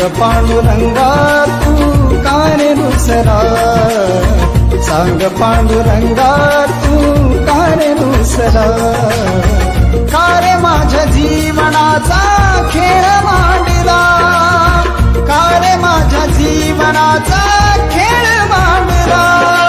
पांडुरंगा तू कारे रुसला, सांग पांडुरंगा तू कारे रुसला. कारे माझ्या जीवनाचा खेळ मांडला, कारे माझ्या जीवनाचा खेळ मांडला.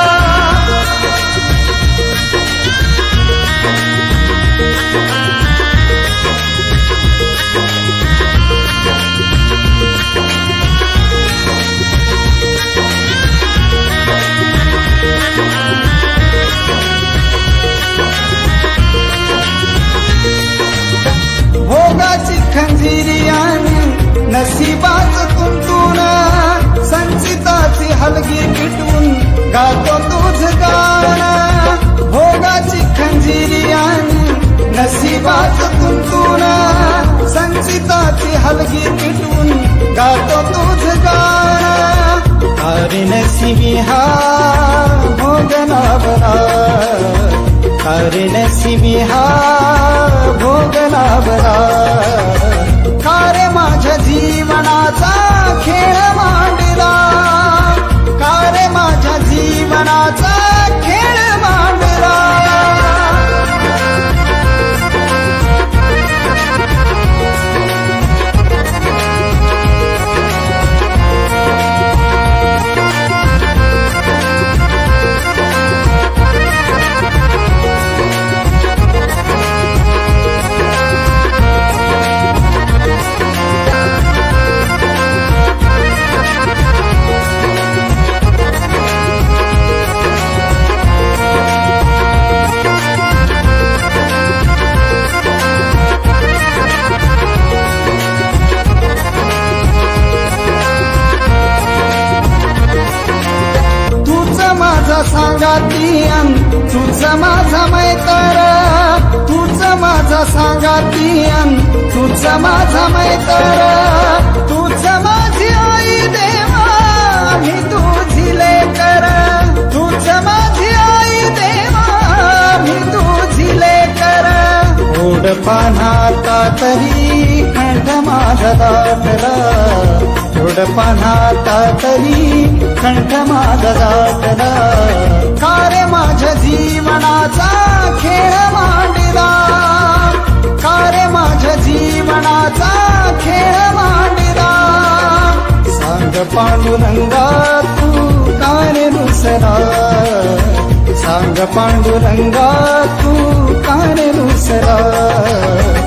भोगाची खंजिरियाने नशिबाच तुंतून, संचिताची हलगी पिटवून गातो तुझ गाणं. भोगाची खंजिरियाने नशिबाच तुंतून, संचिताची हलगी पिटवून गातो तुझ गाणं. अरे नशिबी हा भोग लाभला, अरे नशिबी हा भोग लाभला. कारे माझ्या जीवनाचा खेळ मांडला, कारे माझ्या जीवनाचा खेळ मांडला. सांगातीयन तुझ माझा मैत्र, तुझ माझा सांगातीयन तुझ माझा मैत्र. तुझ माझी आई देवा मी तुझी लेकर, तुझ माझी आई देवा मी तुझी लेकर. ओढ पानाता तरी कंठ माझा दाटला, ओढ पानाता तरी कंठ माझा दाटला. कारे माझ्या जीवनाचा खेळ मांडला, कारे माझ्या जीवनाचा खेळ मांडला. सांग पांडुरंगा तू कारे रुसला, सांग पांडुरंगा तू कारे रुसला.